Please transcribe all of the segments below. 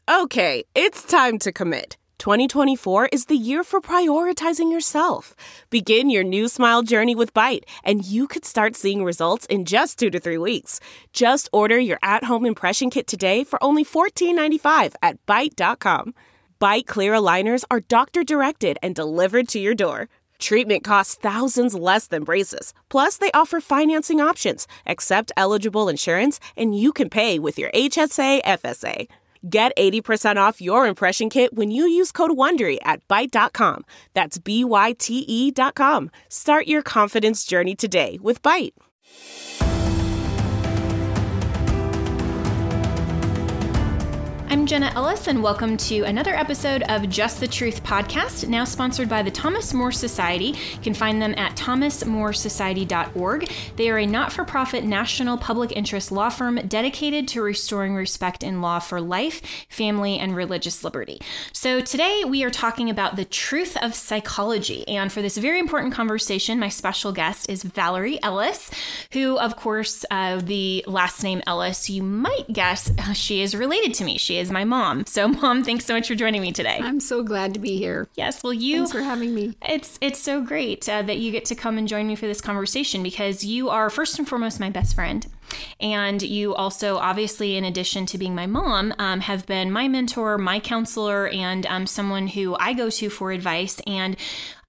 Okay, it's time to commit. 2024 is the year for prioritizing yourself. Begin your new smile journey with Byte, and you could start seeing results in just 2 to 3 weeks. Just order your at-home impression kit today for only $14.95 at Byte.com. Byte Clear aligners are doctor-directed and delivered to your door. Treatment costs thousands less than braces. Plus, they offer financing options, accept eligible insurance, and you can pay with your HSA, FSA. Get 80% off your impression kit when you use code WONDERY at Byte.com. That's BYTE.com. Start your confidence journey today with Byte. I'm Jenna Ellis, and welcome to another episode of Just the Truth podcast, now sponsored by the Thomas More Society. You can find them at thomasmoresociety.org. They are a not-for-profit national public interest law firm dedicated to restoring respect in law for life, family, and religious liberty. So today we are talking about the truth of psychology. And for this very important conversation, my special guest is Valerie Ellis, who, of course, the last name Ellis, you might guess she is related to me. She is my mom. So Mom, thanks so much for joining me today. I'm so glad to be here. Yes, well, thanks for having me. It's so great that you get to come and join me for this conversation, because you are first and foremost my best friend. And you also, obviously, in addition to being my mom, have been my mentor, my counselor, and someone who I go to for advice. And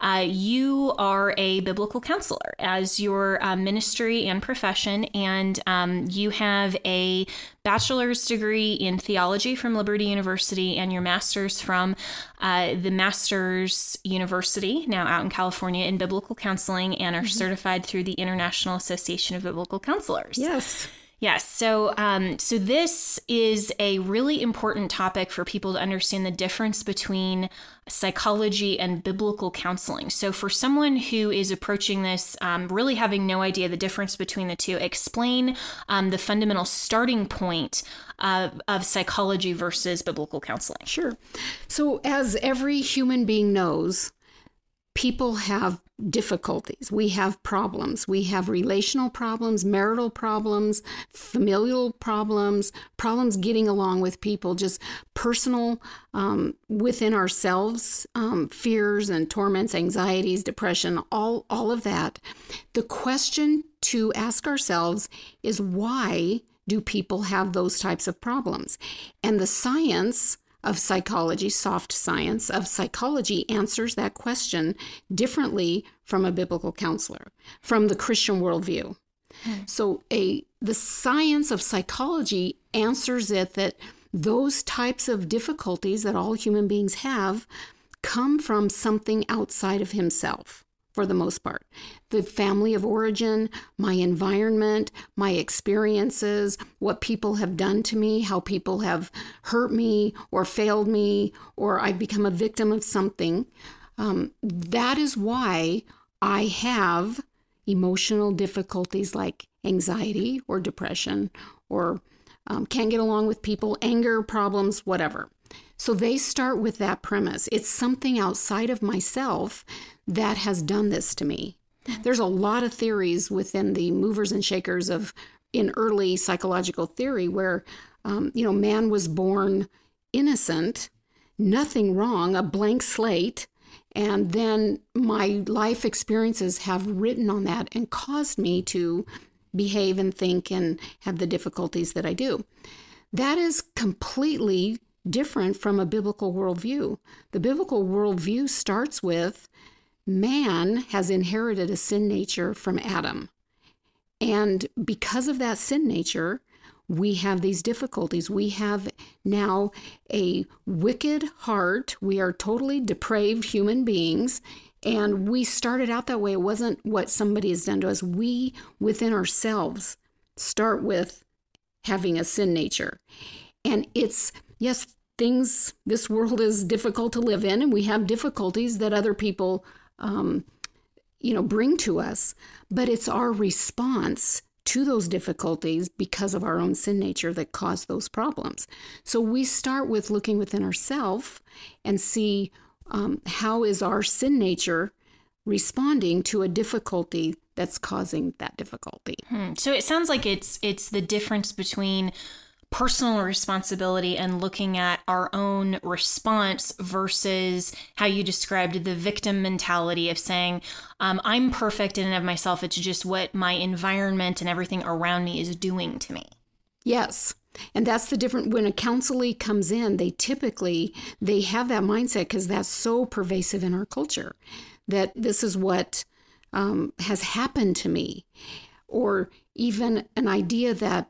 you are a biblical counselor as your ministry and profession. And you have a bachelor's degree in theology from Liberty University and your master's from the Masters University, now out in California, in biblical counseling, and are certified through the International Association of Biblical Counselors. Yes. Yes. So this is a really important topic for people to understand the difference between psychology and biblical counseling. So for someone who is approaching this, really having no idea the difference between the two, explain the fundamental starting point of psychology versus biblical counseling. Sure. So as every human being knows, people have difficulties. We have problems. We have relational problems, marital problems, familial problems, problems getting along with people, just personal within ourselves, fears and torments, anxieties, depression, all of that. The question to ask ourselves is, why do people have those types of problems? And the science of psychology, soft science of psychology, answers that question differently from a biblical counselor, from the Christian worldview. So the science of psychology answers it that those types of difficulties that all human beings have come from something outside of himself, for the most part. The family of origin, my environment, my experiences, what people have done to me, how people have hurt me or failed me, or I've become a victim of something. That is why I have emotional difficulties like anxiety or depression, or can't get along with people, anger problems, whatever. So they start with that premise. It's something outside of myself that has done this to me. There's a lot of theories within the movers and shakers in early psychological theory where, man was born innocent, nothing wrong, a blank slate, and then my life experiences have written on that and caused me to behave and think and have the difficulties that I do. That is completely different from a biblical worldview. The biblical worldview starts with man has inherited a sin nature from Adam. And because of that sin nature, we have these difficulties. We have now a wicked heart. We are totally depraved human beings. And we started out that way. It wasn't what somebody has done to us. We, within ourselves, start with having a sin nature. And it's, yes, this world is difficult to live in, and we have difficulties that other people, bring to us. But it's our response to those difficulties because of our own sin nature that cause those problems. So we start with looking within ourselves and see how is our sin nature responding to a difficulty that's causing that difficulty. So it sounds like it's the difference between personal responsibility and looking at our own response versus how you described the victim mentality of saying, I'm perfect in and of myself. It's just what my environment and everything around me is doing to me. Yes. And that's the difference. When a counselee comes in, they have that mindset because that's so pervasive in our culture, that this is what has happened to me. Or even an idea that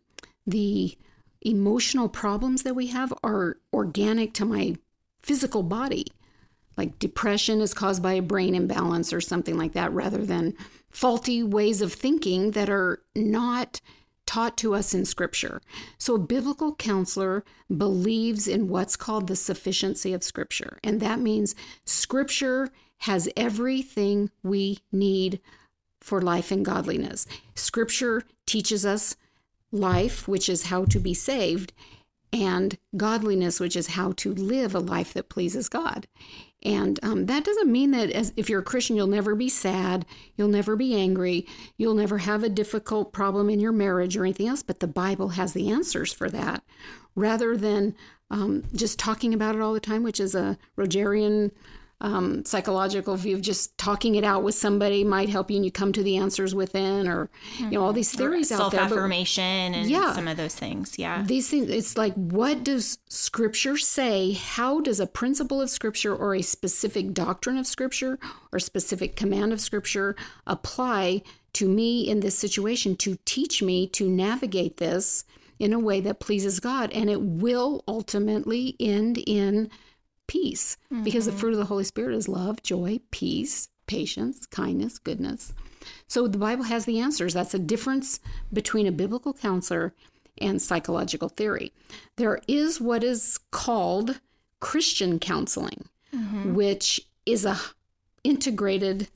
the emotional problems that we have are organic to my physical body. Like depression is caused by a brain imbalance or something like that, rather than faulty ways of thinking that are not taught to us in Scripture. So a biblical counselor believes in what's called the sufficiency of Scripture. And that means Scripture has everything we need for life and godliness. Scripture teaches us life, which is how to be saved, and godliness, which is how to live a life that pleases God. And that doesn't mean that if you're a Christian, you'll never be sad, you'll never be angry, you'll never have a difficult problem in your marriage or anything else, but the Bible has the answers for that, rather than just talking about it all the time, which is a Rogerian psychological view of just talking it out with somebody might help you and you come to the answers within, or, all these theories out there. Self-affirmation and some of those things. Yeah. These things, it's like, what does Scripture say? How does a principle of Scripture or a specific doctrine of Scripture or specific command of Scripture apply to me in this situation to teach me to navigate this in a way that pleases God? And it will ultimately end in peace, because the fruit of the Holy Spirit is love, joy, peace, patience, kindness, goodness. So the Bible has the answers. That's a difference between a biblical counselor and psychological theory. There is what is called Christian counseling, which is a integrated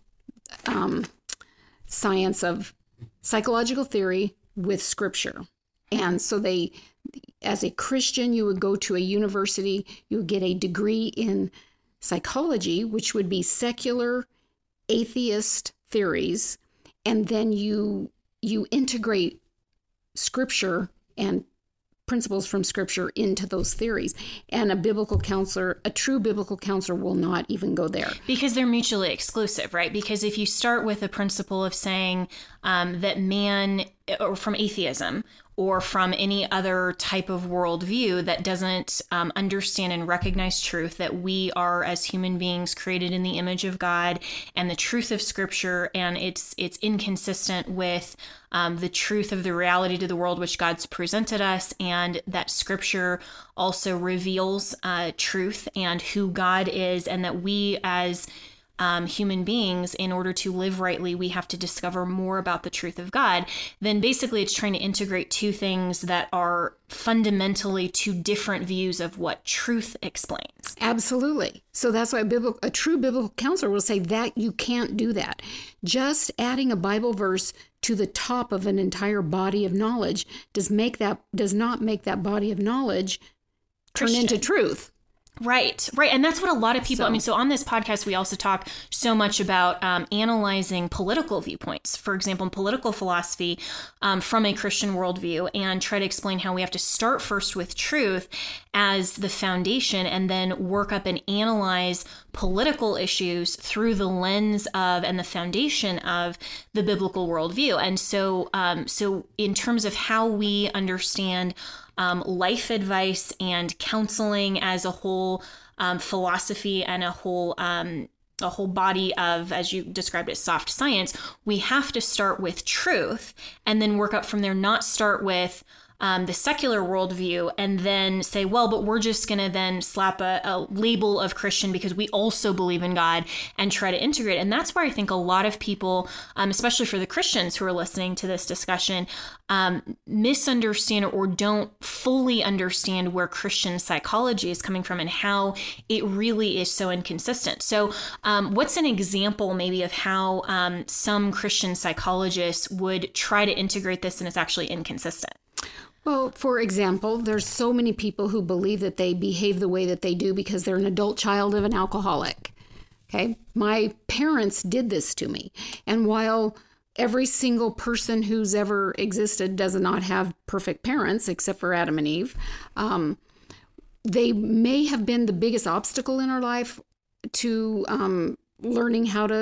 science of psychological theory with Scripture. And so as a Christian, you would go to a university, you would get a degree in psychology, which would be secular atheist theories, and then you integrate Scripture and principles from Scripture into those theories. And a true biblical counselor will not even go there. Because they're mutually exclusive, right? Because if you start with a principle of saying that man, or from atheism, or from any other type of worldview that doesn't understand and recognize truth, that we are, as human beings, created in the image of God and the truth of Scripture, and it's inconsistent with the truth of the reality to the world which God's presented us, and that Scripture also reveals truth and who God is, and that we as human beings, in order to live rightly, we have to discover more about the truth of God, then basically it's trying to integrate two things that are fundamentally two different views of what truth explains. Absolutely. So that's why a true biblical counselor will say that you can't do that. Just adding a Bible verse to the top of an entire body of knowledge does not make that body of knowledge turn into truth. Right. And that's what a lot of people, so on this podcast, we also talk so much about analyzing political viewpoints, for example, in political philosophy from a Christian worldview, and try to explain how we have to start first with truth as the foundation and then work up and analyze political issues through the lens of and the foundation of the biblical worldview. And so in terms of how we understand life advice and counseling as a whole philosophy and a whole body of, as you described it, soft science, we have to start with truth and then work up from there, not start with the secular worldview and then say, well, but we're just going to then slap a label of Christian because we also believe in God and try to integrate. And that's where I think a lot of people, especially for the Christians who are listening to this discussion, misunderstand or don't fully understand where Christian psychology is coming from and how it really is so inconsistent. So what's an example maybe of how some Christian psychologists would try to integrate this and it's actually inconsistent? Well, for example, there's so many people who believe that they behave the way that they do because they're an adult child of an alcoholic. Okay. My parents did this to me. And while every single person who's ever existed does not have perfect parents, except for Adam and Eve. They may have been the biggest obstacle in our life to learning how to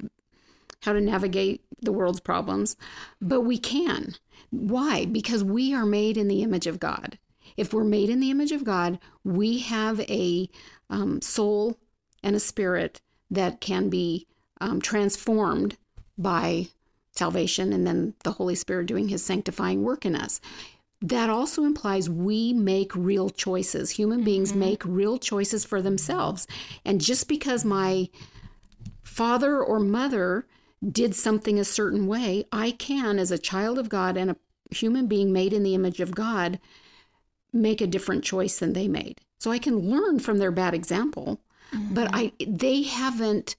navigate the world's problems, but we can. Why? Because we are made in the image of God. If we're made in the image of God, we have a soul and a spirit that can be transformed by salvation and then the Holy Spirit doing his sanctifying work in us. That also implies we make real choices. Human beings make real choices for themselves. And just because my father or mother did something a certain way, I can, as a child of God and a human being made in the image of God, make a different choice than they made. So I can learn from their bad example, but they haven't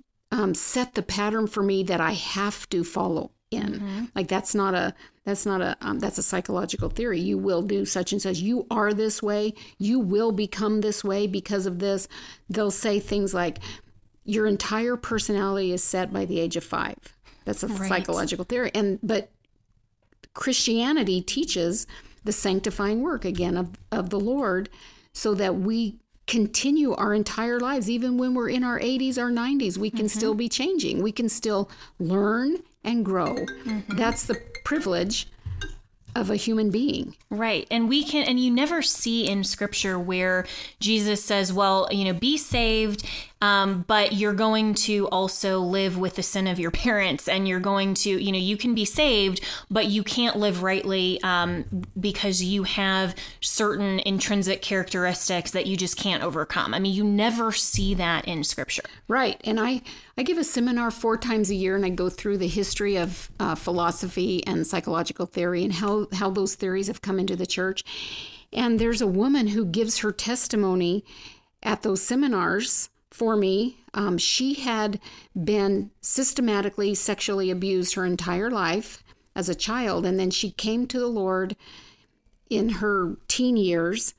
set the pattern for me that I have to follow in. Like that's a psychological theory. You will do such and such. You are this way. You will become this way because of this. They'll say things like, your entire personality is set by the age of 5. That's a psychological theory. But Christianity teaches the sanctifying work, again, of the Lord, so that we continue our entire lives. Even when we're in our 80s or 90s, we can still be changing. We can still learn and grow. That's the privilege of a human being. Right. And you never see in scripture where Jesus says, well, be saved, but you're going to also live with the sin of your parents, and you're going to, you can be saved, but you can't live rightly because you have certain intrinsic characteristics that you just can't overcome. I mean, you never see that in scripture. Right. And I give a seminar 4 times a year, and I go through the history of philosophy and psychological theory and how those theories have come into the church. And there's a woman who gives her testimony at those seminars for me. She had been systematically sexually abused her entire life as a child, and then she came to the Lord in her teen years,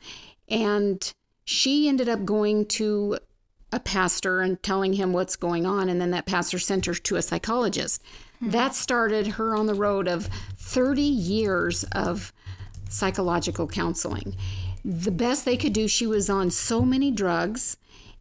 and she ended up going to a pastor and telling him what's going on, and then that pastor sent her to a psychologist. That started her on the road of 30 years of psychological counseling. The best they could do, she was on so many drugs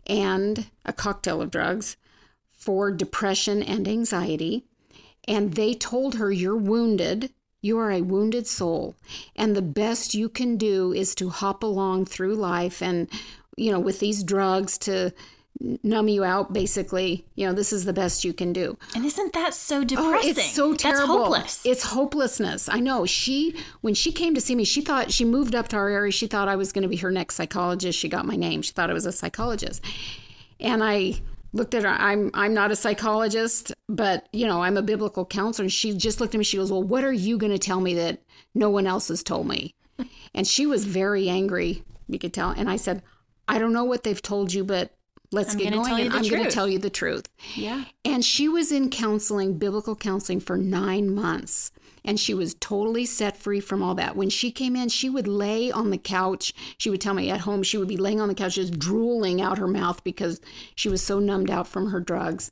and a cocktail of drugs for depression and anxiety. And they told her, you're wounded. You are a wounded soul. And the best you can do is to hop along through life and, with these drugs to numb you out, basically. This is the best you can do. And isn't that so depressing? Oh, it's so terrible. That's hopeless. It's hopelessness. I know. When she came to see me, she moved up to our area. She thought I was going to be her next psychologist. She got my name. She thought I was a psychologist. And I looked at her. I'm not a psychologist, but, I'm a biblical counselor. And she just looked at me. She goes, well, what are you going to tell me that no one else has told me? And she was very angry, you could tell. And I said, I don't know what they've told you, but let's get going, and I'm going to tell you the truth. Yeah. And she was in counseling, biblical counseling, for 9 months. And she was totally set free from all that. When she came in, she would lay on the couch. She would tell me at home, she would be laying on the couch just drooling out her mouth because she was so numbed out from her drugs.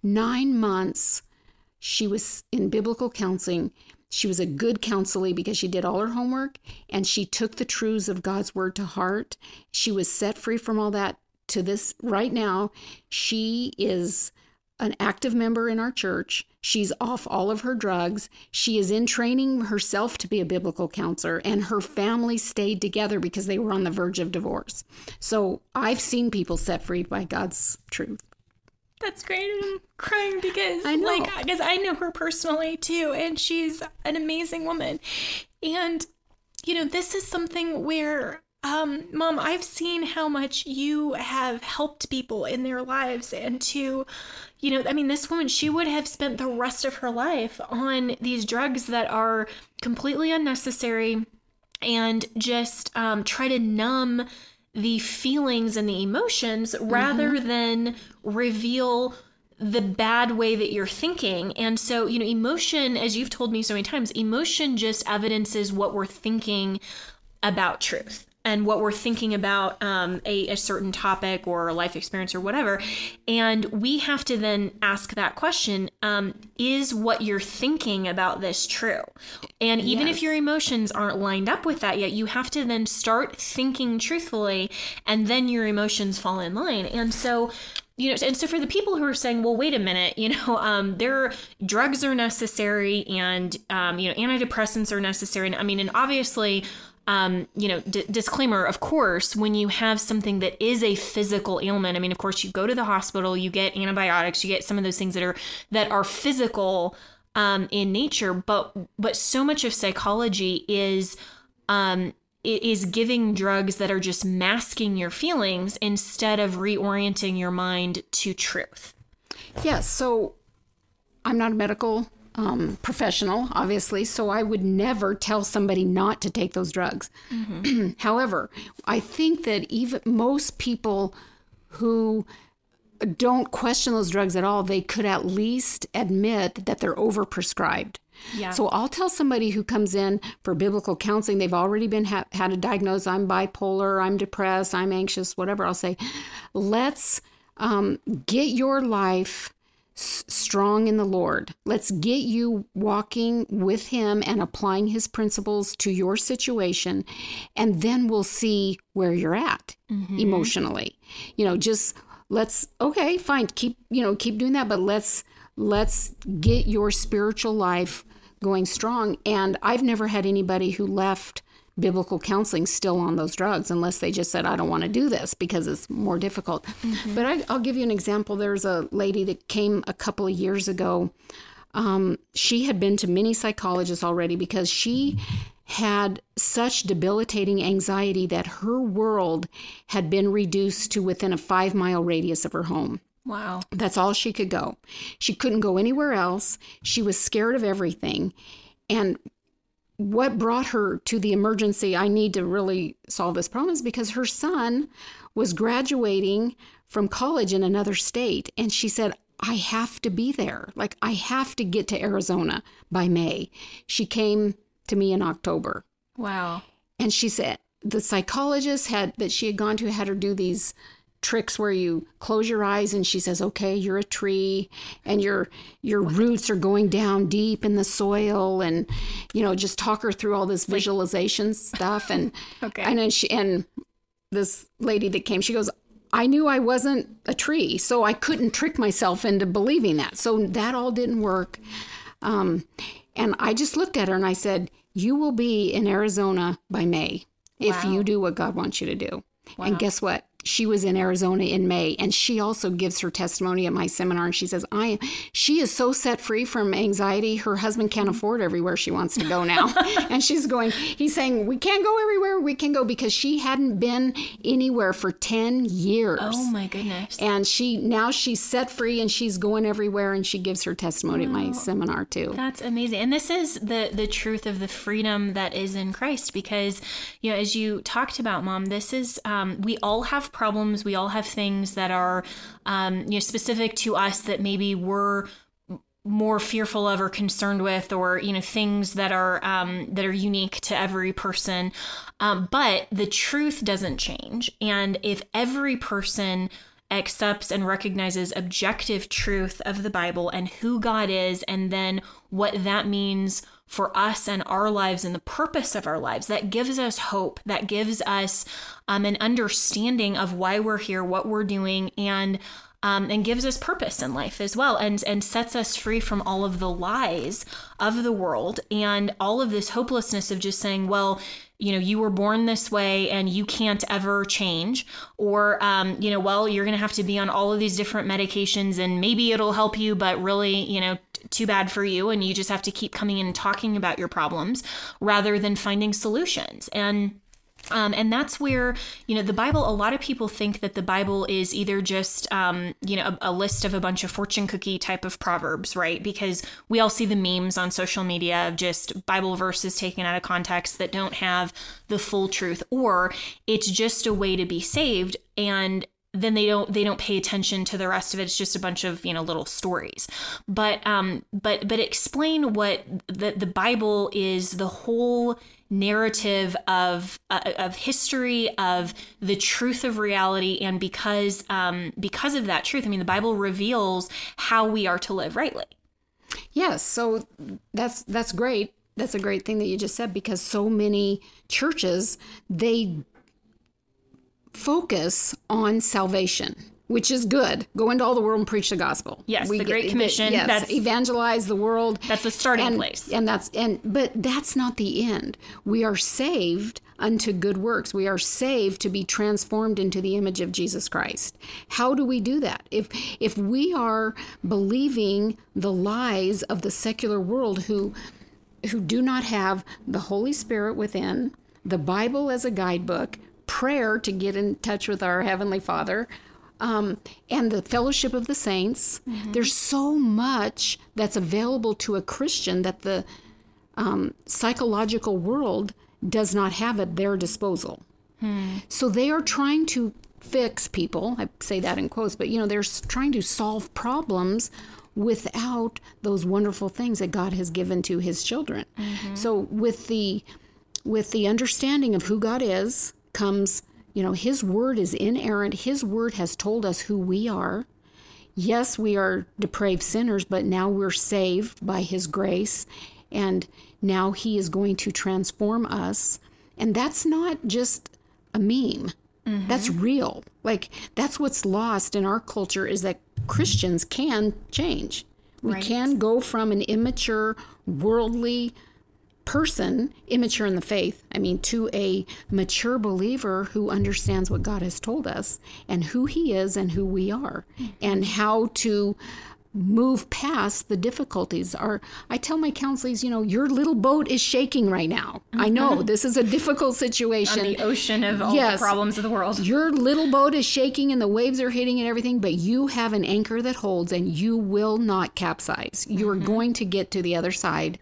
9 months, she was in biblical counseling. She was a good counselee because she did all her homework and she took the truths of God's word to heart. She was set free from all that. To this right now, she is an active member in our church. She's off all of her drugs. She is in training herself to be a biblical counselor, and her family stayed together because they were on the verge of divorce. So I've seen people set free by God's truth. That's great. I'm crying because because I know her personally too, and she's an amazing woman. And this is something where Mom, I've seen how much you have helped people in their lives, and this woman, she would have spent the rest of her life on these drugs that are completely unnecessary and just try to numb the feelings and the emotions rather than reveal the bad way that you're thinking. And so, emotion, as you've told me so many times, emotion just evidences what we're thinking about truth. and what we're thinking about a certain topic or a life experience or whatever. And we have to then ask that question, is what you're thinking about this true? And even if your emotions aren't lined up with that yet, you have to then start thinking truthfully, and then your emotions fall in line. And so, and so for the people who are saying, well, wait a minute, drugs are necessary, and, antidepressants are necessary. And obviously, disclaimer, of course, when you have something that is a physical ailment, of course, you go to the hospital, you get antibiotics, you get some of those things that are physical in nature. But so much of psychology is giving drugs that are just masking your feelings instead of reorienting your mind to truth. Yes. So I'm not a medical professional, obviously, so I would never tell somebody not to take those drugs. Mm-hmm. However, I think that even most people who don't question those drugs at all, they could at least admit that they're overprescribed. Yeah. So I'll tell somebody who comes in for biblical counseling, they've already been had a diagnosis, I'm bipolar, I'm depressed, I'm anxious, whatever. I'll say, let's get your life strong in the Lord. Let's get you walking with him and applying his principles to your situation. And then we'll see where you're at emotionally. Okay, fine. Keep doing that, but let's get your spiritual life going strong. And I've never had anybody who left biblical counseling still on those drugs, unless they just said, I don't want to do this because it's more difficult. Mm-hmm. But I'll give you an example. There's a lady that came a couple of years ago. She had been to many psychologists already because she had such debilitating anxiety that her world had been reduced to within a 5-mile radius of her home. Wow. That's all she could go. She couldn't go anywhere else. She was scared of everything. And what brought her to the emergency, I need to really solve this problem, is because her son was graduating from college in another state. And she said, I have to be there. Like, I have to get to Arizona by May. She came to me in October. Wow. And she said the psychologist that she had gone to had her do these tricks where you close your eyes and she says, okay, you're a tree and your roots are going down deep in the soil, and just talk her through all this visualization stuff. And okay. And this lady that came, she goes, I knew I wasn't a tree, so I couldn't trick myself into believing that. So that all didn't work. And I just looked at her and I said, you will be in Arizona by May if you do what God wants you to do. Wow. And guess what? She was in Arizona in May, and she also gives her testimony at my seminar. And she says, she is so set free from anxiety. Her husband can't afford everywhere she wants to go now. And he's saying, we can't go everywhere we can go, because she hadn't been anywhere for 10 years. Oh my goodness. And she's set free and she's going everywhere, and she gives her testimony at my seminar too. That's amazing. And this is the truth of the freedom that is in Christ, because, as you talked about, Mom, this is, we all have problems. We all have things that are, specific to us that maybe we're more fearful of or concerned with, or, things that are unique to every person. But the truth doesn't change. And if every person accepts and recognizes objective truth of the Bible and who God is, and then what that means for us and our lives and the purpose of our lives, that gives us hope, that gives us an understanding of why we're here, what we're doing, and gives us purpose in life as well, and sets us free from all of the lies of the world and all of this hopelessness of just saying, well, you were born this way and you can't ever change, or, well, you're going to have to be on all of these different medications and maybe it'll help you, but really, too bad for you. And you just have to keep coming in and talking about your problems rather than finding solutions. And that's where, the Bible, a lot of people think that the Bible is either just, a list of a bunch of fortune cookie type of proverbs, right? Because we all see the memes on social media of just Bible verses taken out of context that don't have the full truth, or it's just a way to be saved. And then they don't pay attention to the rest of it. It's just a bunch of, little stories. But explain what the Bible is, the whole narrative of history, of the truth of reality. And because of that truth, I mean, the Bible reveals how we are to live rightly. Yes. So that's great. That's a great thing that you just said, because so many churches, they focus on salvation, which is good. Go into all the world and preach the gospel. Yes, the Great Commission. Yes, that's, evangelize the world. That's the starting place. But that's not the end. We are saved unto good works. We are saved to be transformed into the image of Jesus Christ. How do we do that? If we are believing the lies of the secular world who do not have the Holy Spirit within, the Bible as a guidebook, prayer to get in touch with our Heavenly Father, and the fellowship of the saints. Mm-hmm. There's so much that's available to a Christian that the psychological world does not have at their disposal. So they are trying to fix people. I say that in quotes, but they're trying to solve problems without those wonderful things that God has given to his children. Mm-hmm. So with the understanding of who God is comes, his word is inerrant. His word has told us who we are. Yes, we are depraved sinners, but now we're saved by his grace, and now he is going to transform us. And that's not just a meme. Mm-hmm. That's real. That's what's lost in our culture, is that Christians can change. We can go from an immature, worldly person, immature in the faith, to a mature believer who understands what God has told us and who he is and who we are, and how to move past the difficulties. I tell my counselees, your little boat is shaking right now. Mm-hmm. I know this is a difficult situation. On the ocean of all the problems of the world. Your little boat is shaking and the waves are hitting and everything, but you have an anchor that holds, and you will not capsize. You are going to get to the other side,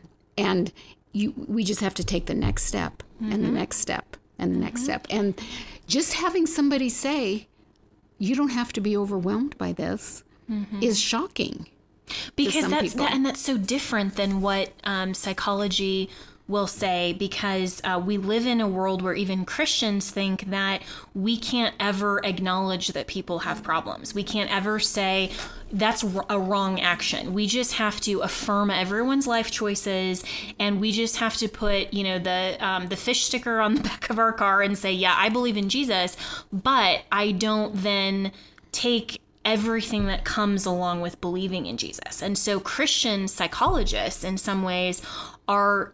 and we just have to take the next step, and the next step, and the next step. And just having somebody say, you don't have to be overwhelmed by this, is shocking. Because that's so different than what psychology will say, because we live in a world where even Christians think that we can't ever acknowledge that people have problems. We can't ever say that's a wrong action. We just have to affirm everyone's life choices, and we just have to put, the fish sticker on the back of our car and say, yeah, I believe in Jesus, but I don't then take everything that comes along with believing in Jesus. And so Christian psychologists in some ways are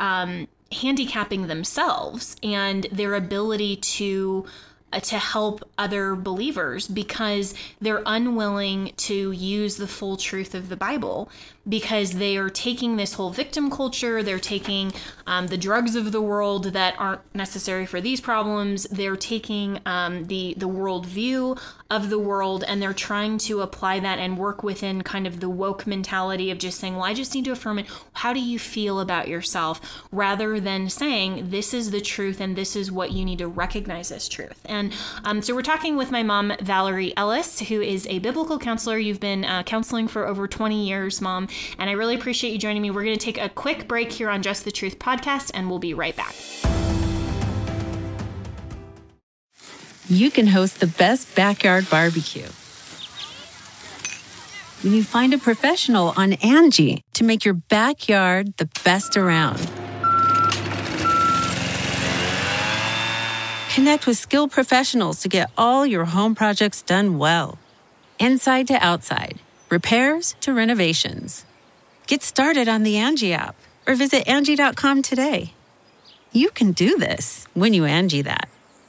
handicapping themselves and their ability to help other believers, because they're unwilling to use the full truth of the Bible, because they are taking this whole victim culture. They're taking the drugs of the world that aren't necessary for these problems. They're taking the worldview of the world, and they're trying to apply that and work within kind of the woke mentality of just saying, well, I just need to affirm it. How do you feel about yourself? Rather than saying, this is the truth and this is what you need to recognize as truth. And so we're talking with my mom, Valerie Ellis, who is a biblical counselor. You've been counseling for over 20 years, Mom, and I really appreciate you joining me. We're going to take a quick break here on Just the Truth podcast, and we'll be right back. You can host the best backyard barbecue when you find a professional on Angie to make your backyard the best around. Connect with skilled professionals to get all your home projects done well. Inside to outside, repairs to renovations. Get started on the Angie app or visit Angie.com today. You can do this when you Angie that.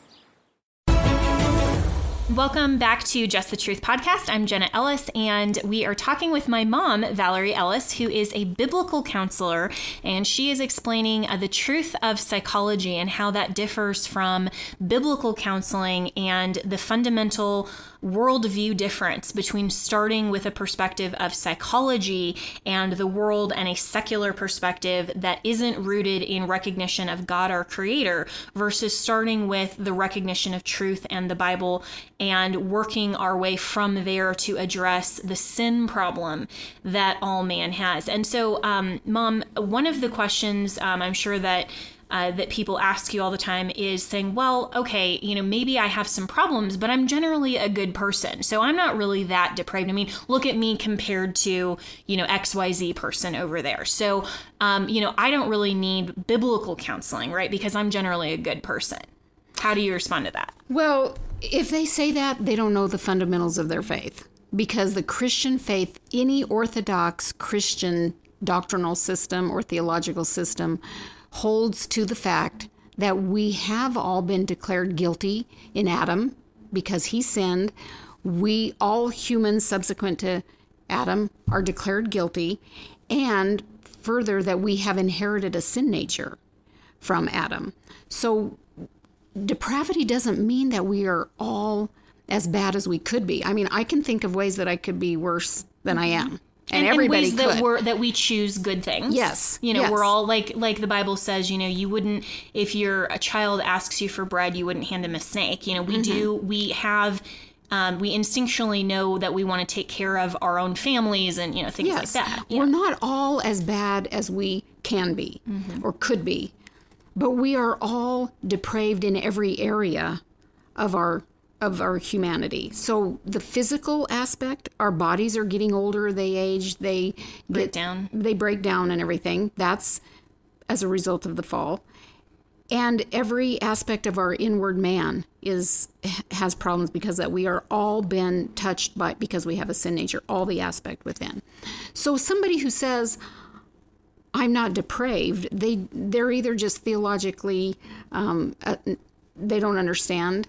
Welcome back to Just the Truth podcast. I'm Jenna Ellis, and we are talking with my mom, Valerie Ellis, who is a biblical counselor, and she is explaining the truth of psychology and how that differs from biblical counseling and the fundamental worldview difference between starting with a perspective of psychology and the world and a secular perspective that isn't rooted in recognition of God, our creator, versus starting with the recognition of truth and the Bible and working our way from there to address the sin problem that all man has. And so, Mom, one of the questions I'm sure that that people ask you all the time is saying, well, okay, maybe I have some problems, but I'm generally a good person. So I'm not really that depraved. I mean, look at me compared to, XYZ person over there. So, I don't really need biblical counseling, right? Because I'm generally a good person. How do you respond to that? Well, if they say that, they don't know the fundamentals of their faith. Because the Christian faith, any Orthodox Christian doctrinal system or theological system, holds to the fact that we have all been declared guilty in Adam because he sinned. We, all humans subsequent to Adam, are declared guilty. And further, that we have inherited a sin nature from Adam. So depravity doesn't mean that we are all as bad as we could be. I mean, I can think of ways that I could be worse than I am. And everybody ways that we choose good things. Yes. Yes. We're all like the Bible says, you wouldn't, if a child asks you for bread, you wouldn't hand him a snake. We we instinctually know that we want to take care of our own families and, things like that. Yeah. We're not all as bad as we can be or could be, but we are all depraved in every area of our humanity. So the physical aspect, our bodies are getting older, they age, they break down and everything. That's as a result of the fall. And every aspect of our inward man has problems because that we are all been touched by, because we have a sin nature, all the aspect within. So somebody who says, I'm not depraved, they're either just theologically, they don't understand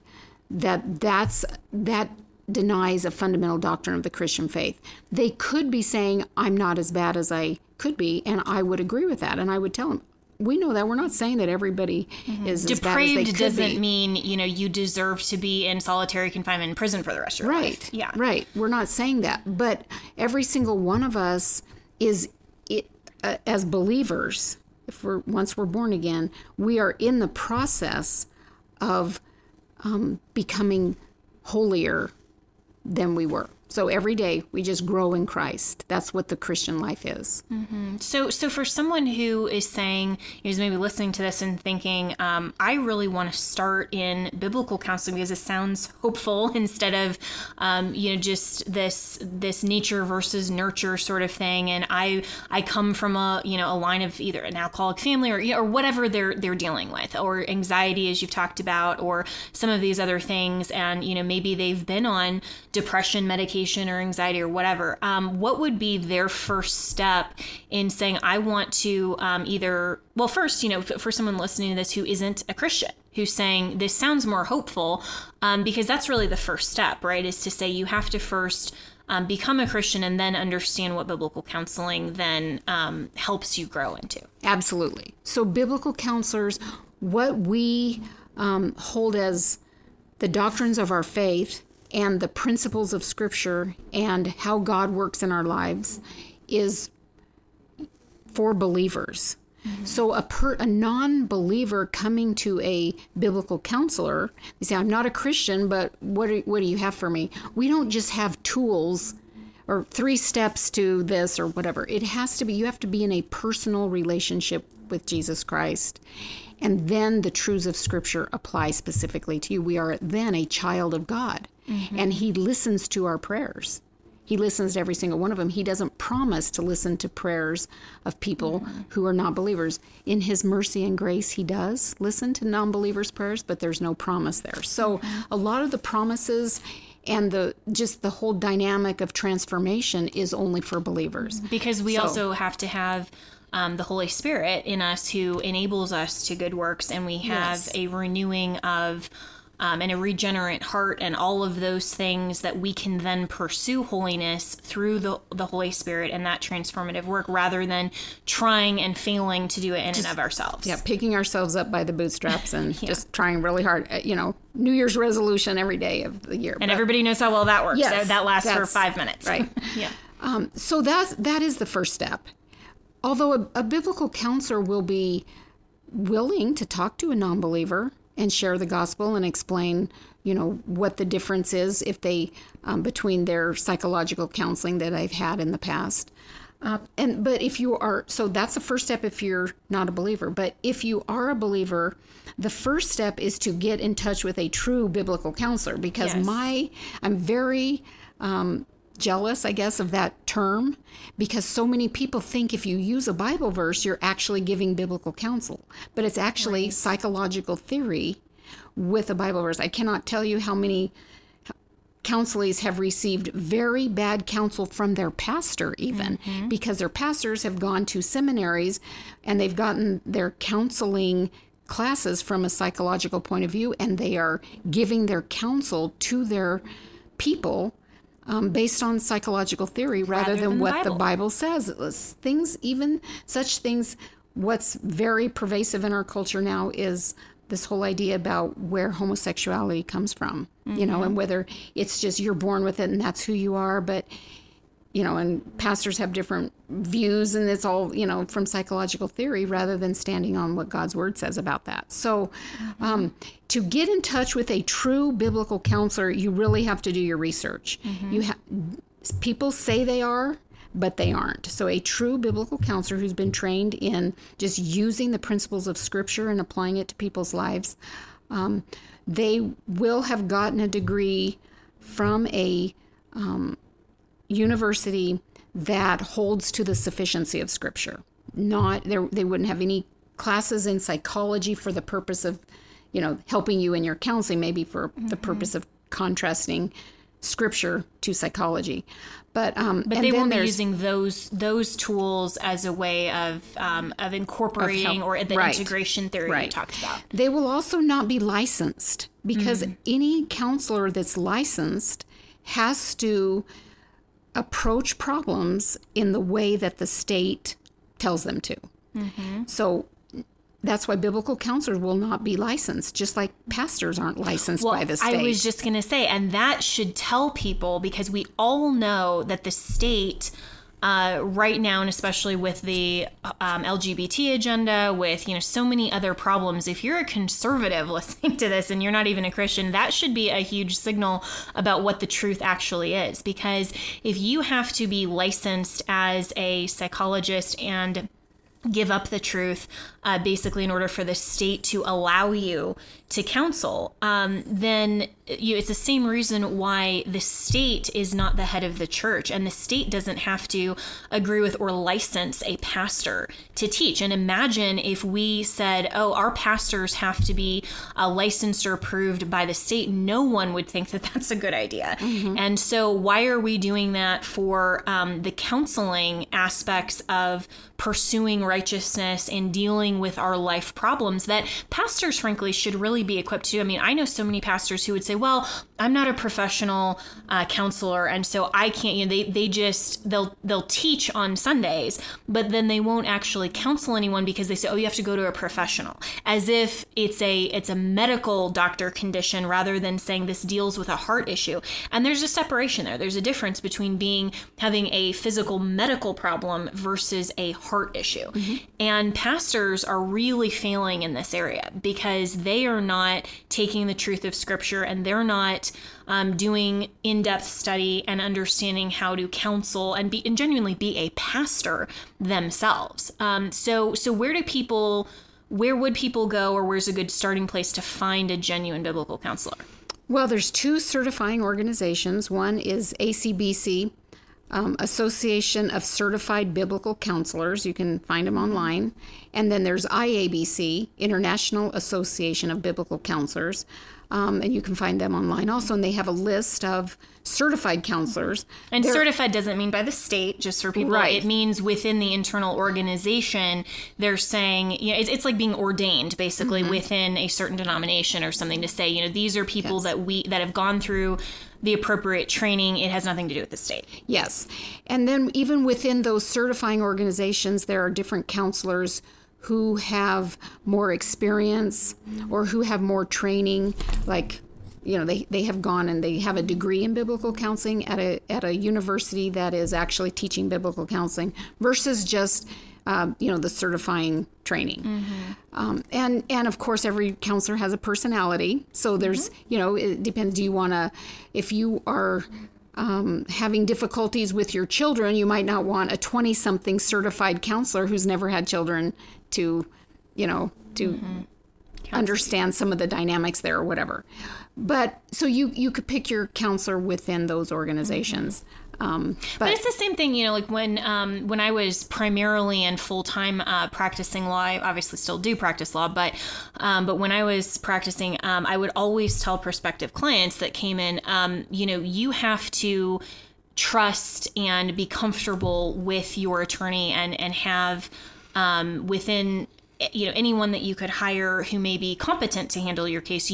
that denies a fundamental doctrine of the Christian faith. They could be saying, I'm not as bad as I could be, and I would agree with that, and I would tell them, we know that. We're not saying that everybody is as bad as they could be. Depraved doesn't mean, you deserve to be in solitary confinement in prison for the rest of your life. Yeah. Right. We're not saying that. But every single one of us is, as believers, once we're born again, we are in the process of becoming holier than we were. So every day we just grow in Christ. That's what the Christian life is. Mm-hmm. So for someone who is saying, is maybe listening to this and thinking, I really want to start in biblical counseling because it sounds hopeful instead of, just this nature versus nurture sort of thing. And I come from a line of either an alcoholic family or whatever they're dealing with, or anxiety, as you've talked about, or some of these other things. And, maybe they've been on depression medication or anxiety or whatever. What would be their first step in saying, I want to first, for someone listening to this who isn't a Christian, who's saying this sounds more hopeful, because that's really the first step, right? Is to say you have to first become a Christian and then understand what biblical counseling then helps you grow into. Absolutely. So biblical counselors, what we hold as the doctrines of our faith and the principles of Scripture and how God works in our lives is for believers. Mm-hmm. So a non-believer coming to a biblical counselor, they say, I'm not a Christian, but what do you have for me? We don't just have tools or 3 steps to this or whatever. It has to be, you have to be in a personal relationship with Jesus Christ. And then the truths of Scripture apply specifically to you. We are then a child of God. Mm-hmm. And he listens to our prayers. He listens to every single one of them. He doesn't promise to listen to prayers of people who are not believers. In his mercy and grace, he does listen to non-believers' prayers, but there's no promise there. So a lot of the promises and the whole dynamic of transformation is only for believers. Because we also have to have the Holy Spirit in us who enables us to good works, and we have a renewing of and a regenerate heart and all of those things that we can then pursue holiness through the Holy Spirit and that transformative work, rather than trying and failing to do it in and of ourselves. Yeah, picking ourselves up by the bootstraps and just trying really hard. New Year's resolution every day of the year. And everybody knows how well that works. Yes, that lasts for 5 minutes. Right. Yeah. So that is the first step. Although a biblical counselor will be willing to talk to a non-believer and share the gospel and explain, what the difference is if they between their psychological counseling that I've had in the past. But if you are, so that's the first step if you're not a believer. But if you are a believer, the first step is to get in touch with a true biblical counselor, because I'm very jealous, I guess, of that term, because so many people think if you use a Bible verse, you're actually giving biblical counsel. But it's actually psychological theory with a Bible verse. I cannot tell you how many counselees have received very bad counsel from their pastor, even because their pastors have gone to seminaries and they've gotten their counseling classes from a psychological point of view, and they are giving their counsel to their people based on psychological theory rather than what the Bible says. Such things, what's very pervasive in our culture now is this whole idea about where homosexuality comes from, and whether it's just you're born with it and that's who you are. But, and pastors have different views, and it's all, from psychological theory rather than standing on what God's word says about that. So to get in touch with a true biblical counselor, you really have to do your research. People say they are, but they aren't. So a true biblical counselor who's been trained in just using the principles of Scripture and applying it to people's lives, they will have gotten a degree from a university that holds to the sufficiency of Scripture. They wouldn't have any classes in psychology for the purpose of, helping you in your counseling, maybe for the purpose of contrasting Scripture to psychology. But they won't be using those tools as a way of incorporating or the integration theory you talked about. They will also not be licensed, because any counselor that's licensed has to approach problems in the way that the state tells them to. So that's why biblical counselors will not be licensed, just like pastors aren't licensed by the state. I was just going to say, and that should tell people, because we all know that the state right now, and especially with the LGBT agenda, with so many other problems, if you're a conservative listening to this and you're not even a Christian, that should be a huge signal about what the truth actually is. Because if you have to be licensed as a psychologist and give up the truth, basically in order for the state to allow you to counsel, then it's the same reason why the state is not the head of the church, and the state doesn't have to agree with or license a pastor to teach. And imagine if we said, our pastors have to be licensed or approved by the state. No one would think that that's a good idea. And so why are we doing that for the counseling aspects of pursuing righteousness and dealing with our life problems that pastors, frankly, should really be equipped to? I mean, I know so many pastors who would say, well, I'm not a professional counselor, and so I can't, they'll teach on Sundays, but then they won't actually counsel anyone because they say, you have to go to a professional, as if it's a medical doctor condition rather than saying this deals with a heart issue. And there's a separation there. There's a difference between having a physical medical problem versus a heart issue. And pastors are really failing in this area because they are not taking the truth of Scripture, and they're not doing in-depth study and understanding how to counsel and genuinely be a pastor themselves. So where would people go, or where's a good starting place to find a genuine biblical counselor? Well, there's two certifying organizations. One is ACBC, Association of Certified Biblical Counselors. You can find them online. And then there's IABC, International Association of Biblical Counselors. And you can find them online also. And they have a list of certified counselors. And certified doesn't mean by the state, just for people. Right. It means within the internal organization, they're saying, it's like being ordained, basically, within a certain denomination or something, to say, these are people that have gone through the appropriate training. It has nothing to do with the state. Yes. And then even within those certifying organizations, there are different counselors who have more experience or who have more training, like, they have gone and they have a degree in biblical counseling at a university that is actually teaching biblical counseling versus just the certifying training. And of course, every counselor has a personality. So there's, it depends. Do you want to, if you are having difficulties with your children, you might not want a 20-something certified counselor who's never had children to understand some of the dynamics there or whatever. But so you could pick your counselor within those organizations. But it's the same thing, like when I was primarily in full-time practicing law, I obviously still do practice law, but when I was practicing, I would always tell prospective clients that came in, you have to trust and be comfortable with your attorney and have within anyone that you could hire who may be competent to handle your case.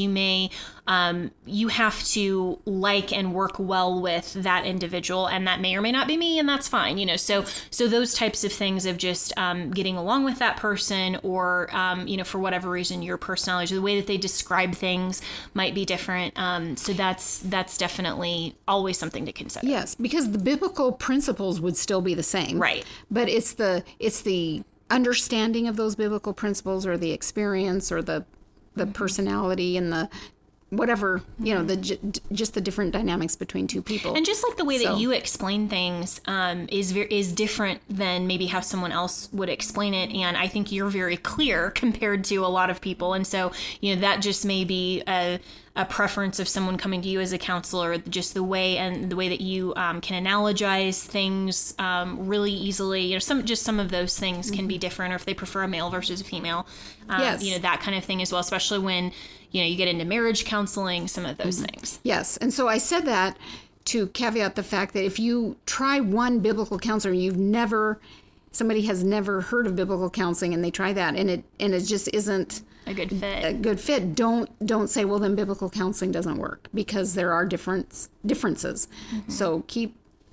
You have to like and work well with that individual, and that may or may not be me, and that's fine. So those types of things of just getting along with that person, or for whatever reason your personality, the way that they describe things might be different. So that's definitely always something to consider. Yes, because the biblical principles would still be the same, right? But it's the understanding of those biblical principles, or the experience, or the personality, and the whatever, just the different dynamics between two people. And just like the way that you explain things is different than maybe how someone else would explain it. And I think you're very clear compared to a lot of people. And so, that just may be a preference of someone coming to you as a counselor, just the way that you can analogize things really easily. Some of those things can be different, or if they prefer a male versus a female, yes. That kind of thing as well, especially when you get into marriage counseling, some of those things. Yes. And so I said that to caveat the fact that if you try one biblical counselor and somebody has never heard of biblical counseling, and they try that and it just isn't a good fit, don't say, well, then biblical counseling doesn't work, because there are differences. Mm-hmm. So keep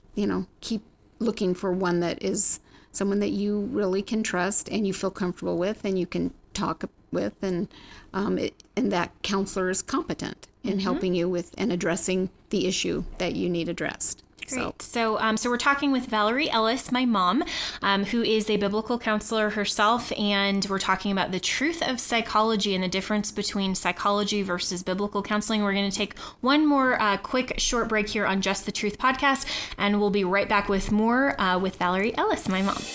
looking for one that is someone that you really can trust and you feel comfortable with and you can talk with, and that counselor is competent in helping you with and addressing the issue that you need addressed. Great. So we're talking with Valerie Ellis, my mom, who is a biblical counselor herself, and we're talking about the truth of psychology and the difference between psychology versus biblical counseling. We're going to take one more quick short break here on Just the Truth podcast, and we'll be right back with more with Valerie Ellis, my mom.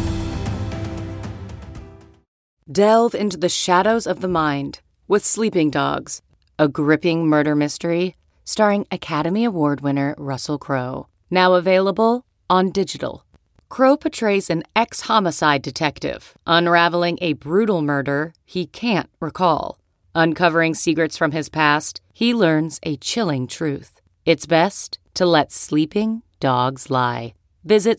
Delve into the shadows of the mind with Sleeping Dogs, a gripping murder mystery starring Academy Award winner Russell Crowe. Now available on digital. Crowe portrays an ex-homicide detective unraveling a brutal murder he can't recall. Uncovering secrets from his past, he learns a chilling truth. It's best to let sleeping dogs lie. Visit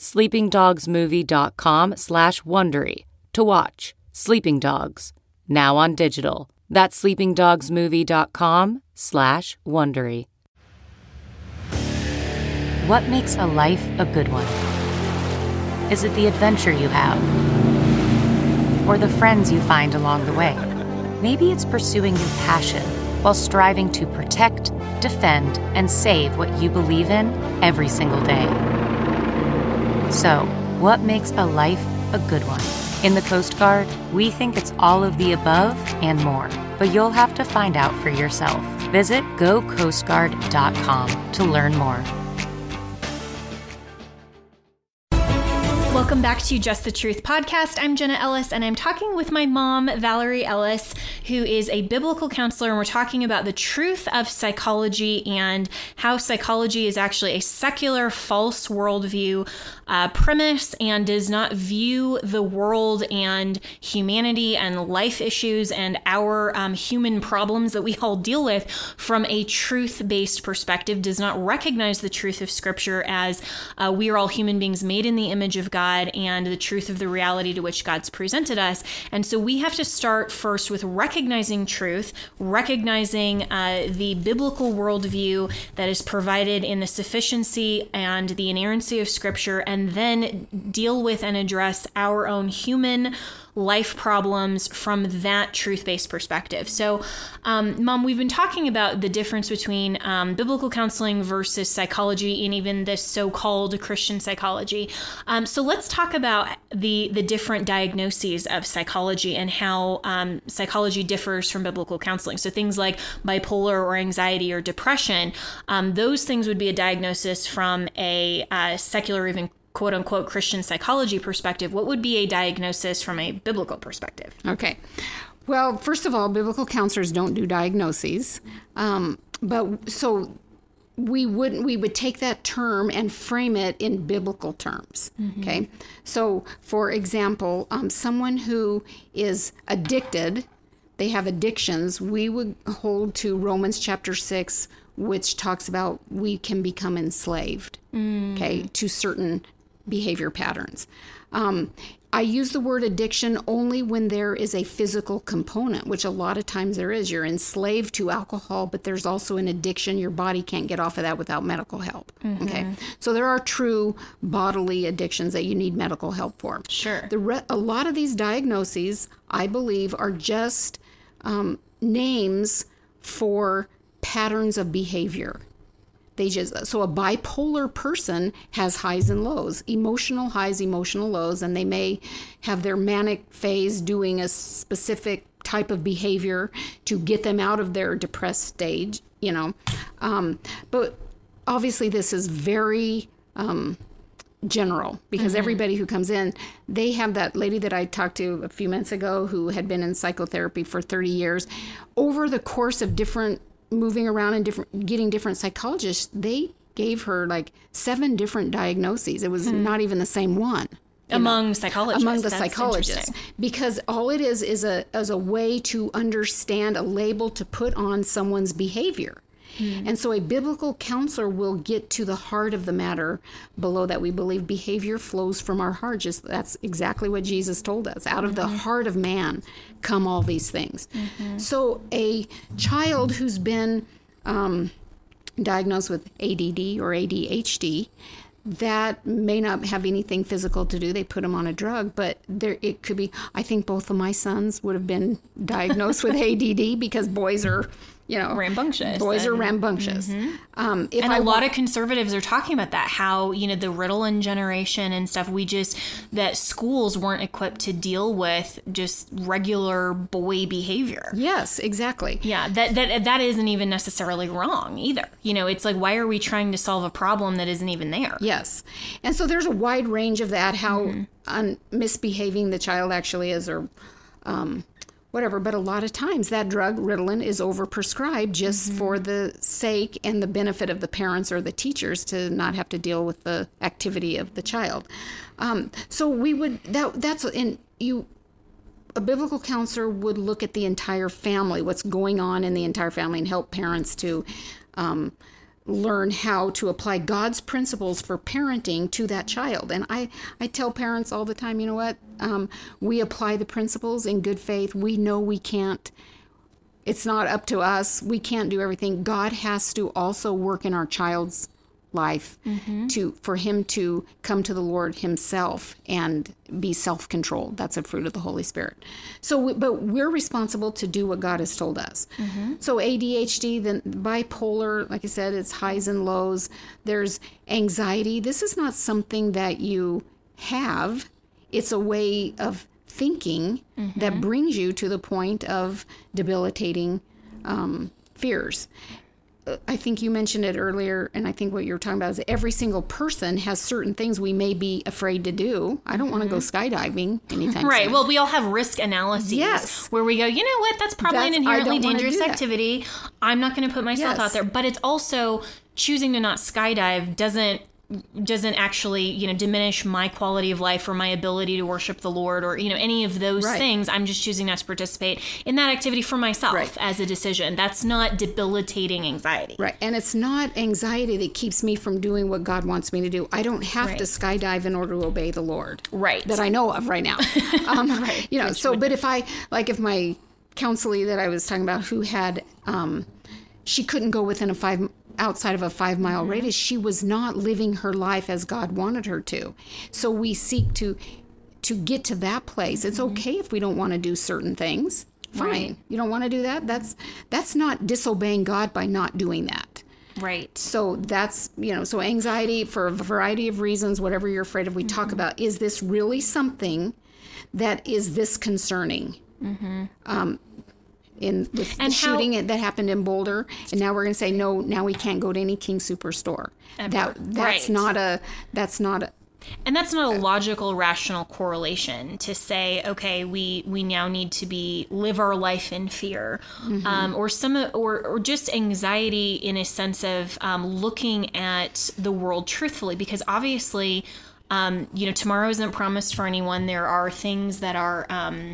sleepingdogsmovie.com/Wondery to watch Sleeping Dogs, now on digital. That's sleepingdogsmovie.com/Wondery. What makes a life a good one? Is it the adventure you have? Or the friends you find along the way? Maybe it's pursuing your passion while striving to protect, defend, and save what you believe in every single day. So, what makes a life a good one? In the Coast Guard, we think it's all of the above and more, but you'll have to find out for yourself. Visit gocoastguard.com to learn more. Welcome back to Just the Truth podcast. I'm Jenna Ellis, and I'm talking with my mom, Valerie Ellis, who is a biblical counselor, and we're talking about the truth of psychology and how psychology is actually a secular, false worldview premise and does not view the world and humanity and life issues and our human problems that we all deal with from a truth-based perspective, does not recognize the truth of Scripture as we are all human beings made in the image of God and the truth of the reality to which God's presented us. And so we have to start first with recognizing truth, recognizing the biblical worldview that is provided in the sufficiency and the inerrancy of Scripture, and then deal with and address our own human life problems from that truth-based perspective. So, Mom, we've been talking about the difference between biblical counseling versus psychology and even this so-called Christian psychology. So let's talk about the different diagnoses of psychology and how psychology differs from biblical counseling. So things like bipolar or anxiety or depression, those things would be a diagnosis from a secular or even quote unquote Christian psychology perspective. What would be a diagnosis from a biblical perspective? Okay. Well, first of all, biblical counselors don't do diagnoses. But so we would take that term and frame it in biblical terms. Mm-hmm. Okay. So for example, someone who is addicted, they have addictions, we would hold to Romans chapter 6, which talks about we can become enslaved, okay, to certain behavior patterns. I use the word addiction only when there is a physical component, which a lot of times there is. You're enslaved to alcohol, but there's also an addiction. Your body can't get off of that without medical help. Mm-hmm. Okay, so there are true bodily addictions that you need medical help for. Sure. A lot of these diagnoses, I believe, are just names for patterns of behavior. So a bipolar person has highs and lows, emotional highs, emotional lows, and they may have their manic phase doing a specific type of behavior to get them out of their depressed stage, you know. But obviously this is very general because everybody who comes in, they have that lady that I talked to a few minutes ago who had been in psychotherapy for 30 years. Over the course of moving around and getting different psychologists, they gave her like 7 different diagnoses. It was not even the same one. Among psychologists. Among the psychologists. Because all it is a way to understand, a label to put on someone's behavior. And so a biblical counselor will get to the heart of the matter below that. We believe behavior flows from our heart. That's exactly what Jesus told us. Out of the heart of man come all these things. So a child who's been diagnosed with ADD or ADHD, that may not have anything physical to do. They put them on a drug, but it could be. I think both of my sons would have been diagnosed with ADD because boys are, rambunctious. Boys are rambunctious. And a lot of conservatives are talking about that, how, the Ritalin generation and stuff, that schools weren't equipped to deal with just regular boy behavior. Yes, exactly. Yeah, that isn't even necessarily wrong either. It's like, why are we trying to solve a problem that isn't even there? Yes. And so there's a wide range of that, how misbehaving the child actually is, or whatever. But a lot of times that drug, Ritalin, is overprescribed just for the sake and the benefit of the parents or the teachers to not have to deal with the activity of the child. So we would, a biblical counselor would look at the entire family, what's going on in the entire family, and help parents to learn how to apply God's principles for parenting to that child. And I tell parents all the time, you know what? We apply the principles in good faith. We know we can't. It's not up to us. We can't do everything. God has to also work in our child's life for him to come to the Lord himself and be self-controlled. That's a fruit of the Holy Spirit. So, but we're responsible to do what God has told us. So ADHD, then bipolar, like I said, it's highs and lows. There's anxiety. This is not something that you have. It's a way of thinking that brings you to the point of debilitating fears. I think you mentioned it earlier, and I think what you were talking about is every single person has certain things we may be afraid to do. I don't want to go skydiving anytime soon. Right. Well, we all have risk analyses where we go, you know what, that's probably an inherently dangerous activity. I'm not going to put myself out there. But it's also choosing to not skydive doesn't actually, diminish my quality of life or my ability to worship the Lord or, any of those things. I'm just choosing not to participate in that activity for myself as a decision. That's not debilitating anxiety. Right. And it's not anxiety that keeps me from doing what God wants me to do. I don't have to skydive in order to obey the Lord. Right. That I know of right now. But if my counselee that I was talking about who had, she couldn't go within outside of a 5-mile radius, she was not living her life as God wanted her to. So we seek to to get to that place. It's okay if we don't want to do certain things. Fine. Right. You don't want to do that? That's not disobeying God by not doing that. Right. So that's, so anxiety for a variety of reasons, whatever you're afraid of, we talk about, is this really something that is this concerning? With the shooting that happened in Boulder, and now we're going to say no. Now we can't go to any King Superstore. That's not a. And that's not a logical, rational correlation to say, okay, we now need to live our life in fear, or just anxiety in a sense of looking at the world truthfully, because obviously, tomorrow isn't promised for anyone. There are things that are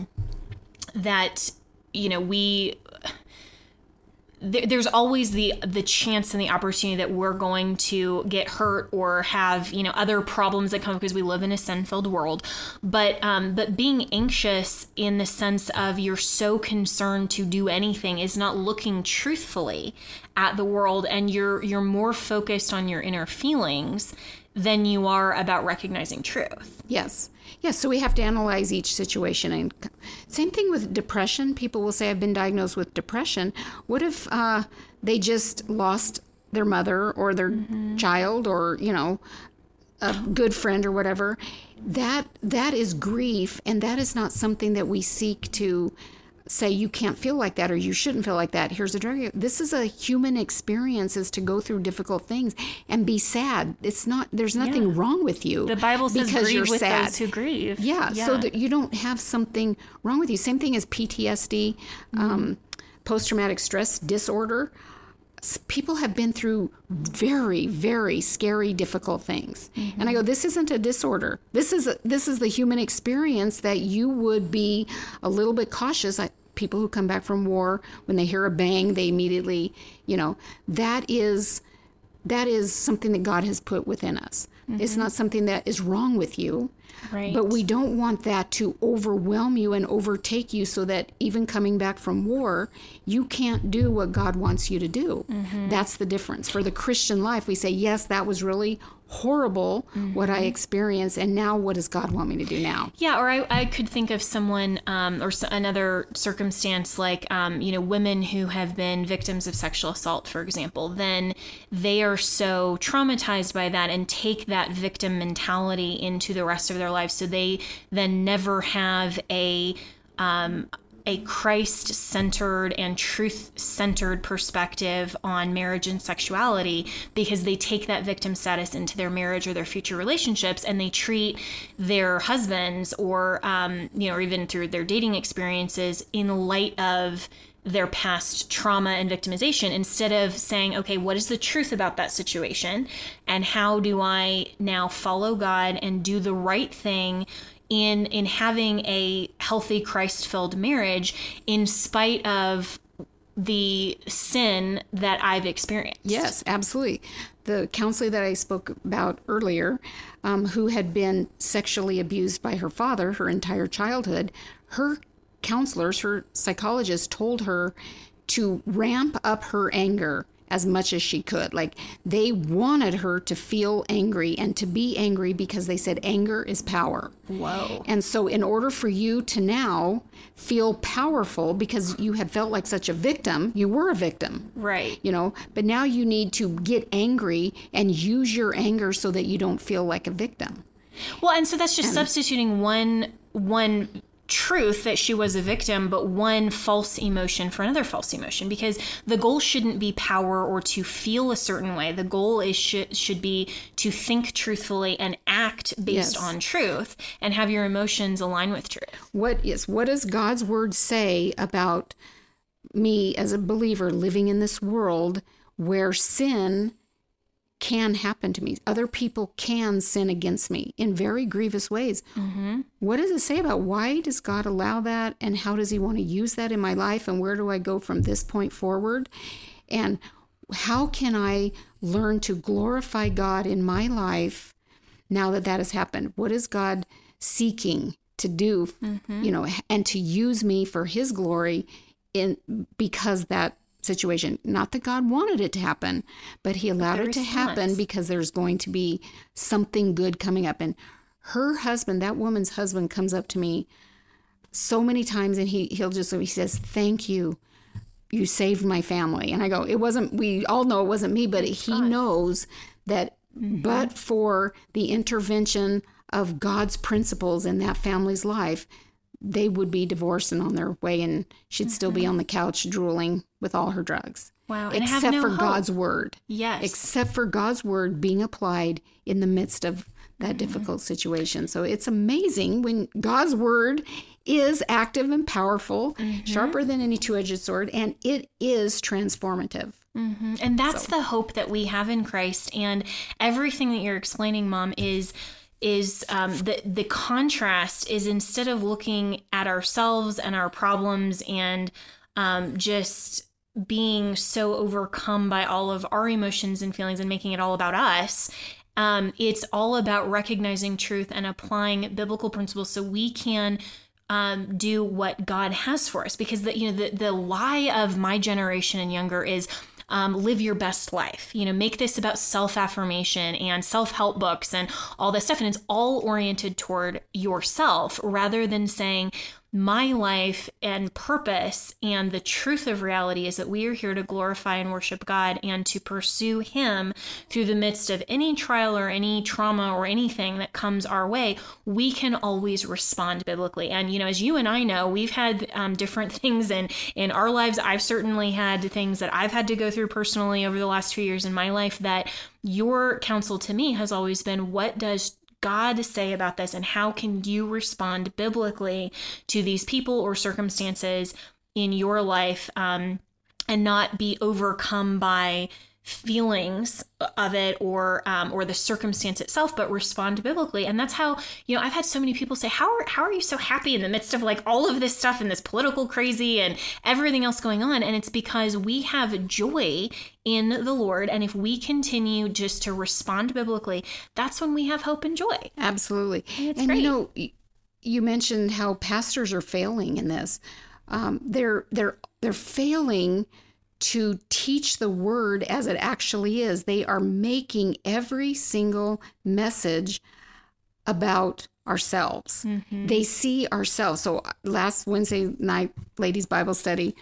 there's always the chance and the opportunity that we're going to get hurt or have, other problems that come because we live in a sin-filled world. But being anxious in the sense of you're so concerned to do anything is not looking truthfully at the world, and you're more focused on your inner feelings than you are about recognizing truth. Yes. Yes, so we have to analyze each situation. And same thing with depression. People will say, I've been diagnosed with depression. What if they just lost their mother or their child or, a good friend or whatever? That is grief, and that is not something that we seek to say you can't feel like that or you shouldn't feel like that. Here's a drug. This is a human experience, is to go through difficult things and be sad. It's not, there's nothing wrong with you. The Bible says grieve you're with sad. those who grieve. Yeah, so that you don't have something wrong with you. Same thing as PTSD, post-traumatic stress disorder. People have been through very, very scary, difficult things. And I go, this isn't a disorder. This is the human experience that you would be a little bit cautious. People who come back from war, when they hear a bang, they immediately, that is something that God has put within us. It's not something that is wrong with you. Right. But we don't want that to overwhelm you and overtake you so that even coming back from war, you can't do what God wants you to do. That's the difference. For the Christian life, we say, yes, that was really horrible, what I experienced, and now what does God want me to do now? Yeah, or I could think of someone another circumstance like, women who have been victims of sexual assault, for example. Then they are so traumatized by that and take that victim mentality into the rest of their lives, so they then never have a Christ-centered and truth-centered perspective on marriage and sexuality, because they take that victim status into their marriage or their future relationships, and they treat their husbands or even through their dating experiences in light of their past trauma and victimization, instead of saying, okay, what is the truth about that situation, and how do I now follow God and do the right thing in having a healthy Christ-filled marriage in spite of the sin that I've experienced. Yes, absolutely. The counselor that I spoke about earlier, who had been sexually abused by her father her entire childhood, her counselors, her psychologists told her to ramp up her anger as much as she could. Like, they wanted her to feel angry and to be angry because they said anger is power. Whoa. And so in order for you to now feel powerful, because you had felt like such a victim, you were a victim. Right. But now you need to get angry and use your anger so that you don't feel like a victim. Well, and so that's just substituting one truth that she was a victim, but one false emotion for another false emotion, because the goal shouldn't be power or to feel a certain way. The goal is should be to think truthfully and act based on truth and have your emotions align with truth. What does God's word say about me as a believer living in this world where sin can happen to me? Other people can sin against me in very grievous ways. What does it say about why does God allow that, and how does he want to use that in my life, and where do I go from this point forward? And how can I learn to glorify God in my life now that that has happened? What is God seeking to do, and to use me for his glory because that situation, not that God wanted it to happen, but he allowed it to happen because there's going to be something good coming up. And Her husband, that woman's husband, comes up to me so many times, and he says, "Thank you. You saved my family." And I go, we all know it wasn't me, but he knows that but for the intervention of God's principles in that family's life, they would be divorced and on their way, and she'd still be on the couch drooling with all her drugs. Wow. And except have no for hope. God's word. Yes. Except for God's word being applied in the midst of that difficult situation. So it's amazing when God's word is active and powerful, sharper than any two-edged sword, and it is transformative. And that's the hope that we have in Christ. And everything that you're explaining, Mom, is the contrast is, instead of looking at ourselves and our problems and just being so overcome by all of our emotions and feelings and making it all about us, it's all about recognizing truth and applying biblical principles so we can do what God has for us. Because the lie of my generation and younger is live your best life. Make this about self-affirmation and self-help books and all this stuff. And it's all oriented toward yourself, rather than saying, my life and purpose and the truth of reality is that we are here to glorify and worship God and to pursue Him through the midst of any trial or any trauma or anything that comes our way. We can always respond biblically. And, as you and I know, we've had different things in our lives. I've certainly had things that I've had to go through personally over the last few years in my life, that your counsel to me has always been, what does God say about this, and how can you respond biblically to these people or circumstances in your life, and not be overcome by feelings of it or the circumstance itself, but respond biblically. And that's how, I've had so many people say, how are you so happy in the midst of like all of this stuff and this political crazy and everything else going on? And it's because we have joy in the Lord. And if we continue just to respond biblically, that's when we have hope and joy. Absolutely. And great. You mentioned how pastors are failing in this. They're failing to teach the word as it actually is. They are making every single message about ourselves. They see ourselves. So last Wednesday night, ladies' Bible study,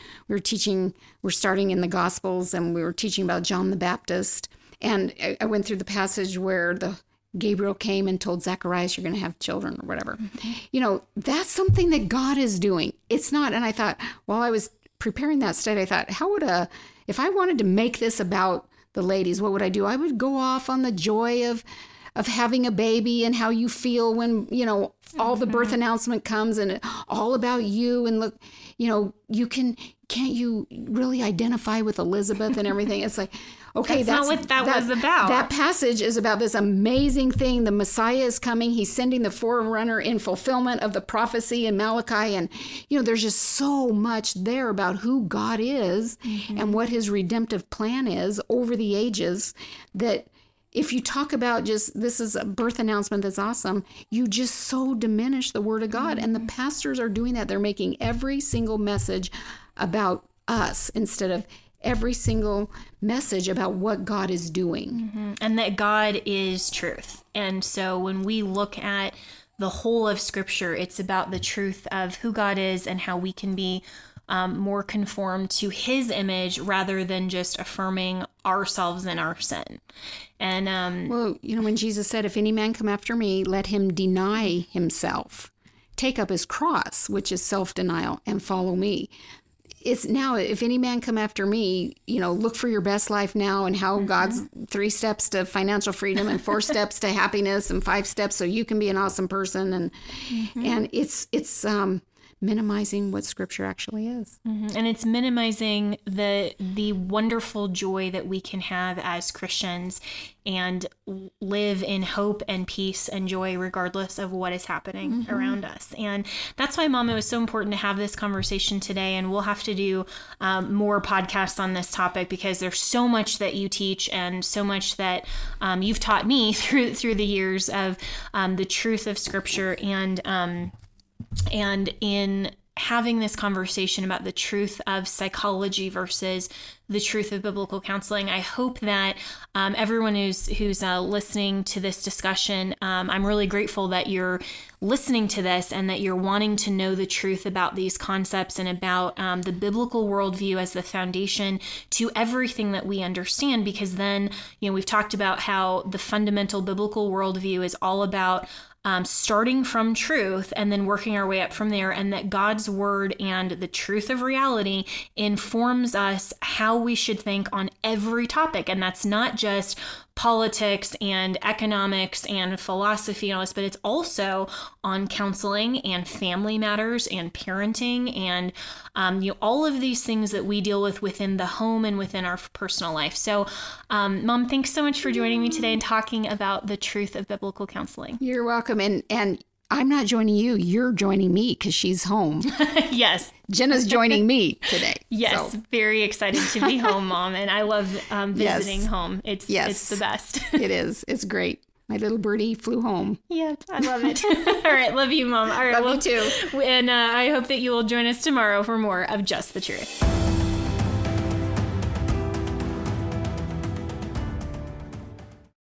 we're starting in the Gospels, and we were teaching about John the Baptist. And I went through the passage where Gabriel came and told Zacharias, you're going to have children or whatever. That's something that God is doing. It's not. And I thought, while I was preparing that study, I thought, if I wanted to make this about the ladies, what would I do? I would go off on the joy of having a baby and how you feel when, all the birth announcement comes and all about you. And look, can't you really identify with Elizabeth and everything? It's like, okay, that's not what that was about. That passage is about this amazing thing. The Messiah is coming. He's sending the forerunner in fulfillment of the prophecy in Malachi. And, there's just so much there about who God is and what his redemptive plan is over the ages, that if you talk about just, this is a birth announcement that's awesome, you just so diminish the word of God. And the pastors are doing that. They're making every single message about us instead of every single message about what God is doing. And that God is truth. And so when we look at the whole of Scripture, it's about the truth of who God is and how we can be more conformed to his image rather than just affirming ourselves and our sin. And well, when Jesus said, if any man come after me, let him deny himself, take up his cross, which is self-denial, and follow me. It's now, if any man come after me, look for your best life now, and how God's 3 steps to financial freedom and 4 steps to happiness and 5 steps so you can be an awesome person. And it's minimizing what Scripture actually is. And it's minimizing the wonderful joy that we can have as Christians and live in hope and peace and joy regardless of what is happening around us. And that's why, Mom, it was so important to have this conversation today. And we'll have to do more podcasts on this topic, because there's so much that you teach and so much that you've taught me through the years of the truth of Scripture and in having this conversation about the truth of psychology versus the truth of biblical counseling. I hope that everyone who's listening to this discussion, I'm really grateful that you're listening to this and that you're wanting to know the truth about these concepts and about the biblical worldview as the foundation to everything that we understand. Because then, we've talked about how the fundamental biblical worldview is all about starting from truth and then working our way up from there, and that God's word and the truth of reality informs us how we should think on every topic. And that's not just politics and economics and philosophy and all this, but it's also on counseling and family matters and parenting and all of these things that we deal with within the home and within our personal life. So, Mom, thanks so much for joining me today and talking about the truth of biblical counseling. You're welcome. And I'm not joining you. You're joining me because she's home. Yes. Jenna's joining me today. Yes. So. Very excited to be home, Mom. And I love visiting home. It's the best. It is. It's great. My little birdie flew home. Yeah, I love it. All right. Love you, Mom. All right. Love you too. And I hope that you will join us tomorrow for more of Just the Truth.